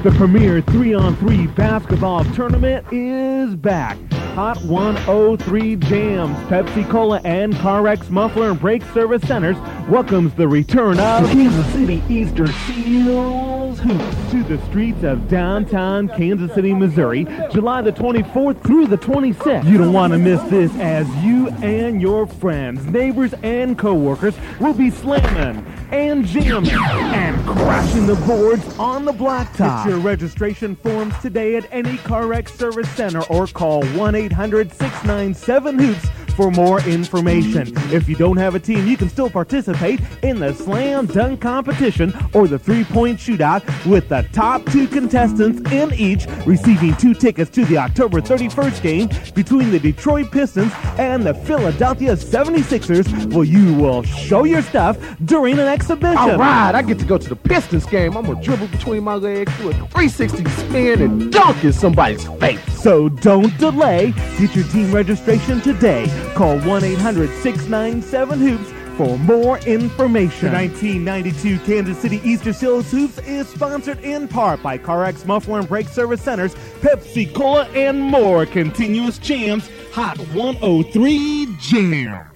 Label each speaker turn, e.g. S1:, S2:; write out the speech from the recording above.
S1: The premier 3-on-3 basketball tournament is back. Hot 103 Jams, Pepsi Cola, and CarX Muffler and Brake Service Centers welcomes the return of Kansas City Easter Seals Hoops to the streets of downtown Kansas City, Missouri, July the 24th through the 26th. You don't want to miss this, as you and your friends, neighbors, and co-workers will be slamming and jamming and crashing the boards on the blacktop. Get your registration forms today at any CarX Service Center or call 1-800-697-HOOPS for more information. If you don't have a team, you can still participate in the slam dunk competition or the three-point shootout, with the top 2 contestants in each receiving 2 tickets to the October 31st game between the Detroit Pistons and the Philadelphia 76ers. Well, you will show your stuff during an exhibition.
S2: All right, I get to go to the Pistons game. I'm going to dribble between my legs, do a 360 spin, and dunk in somebody's face.
S1: So don't delay. Get your team registration today. Call 1-800-697-HOOPS for more information. The 1992 Kansas City Easter Seals Hoops is sponsored in part by CarX Muffler and Brake Service Centers, Pepsi Cola, and more. Continuous Jams, Hot 103 Jam.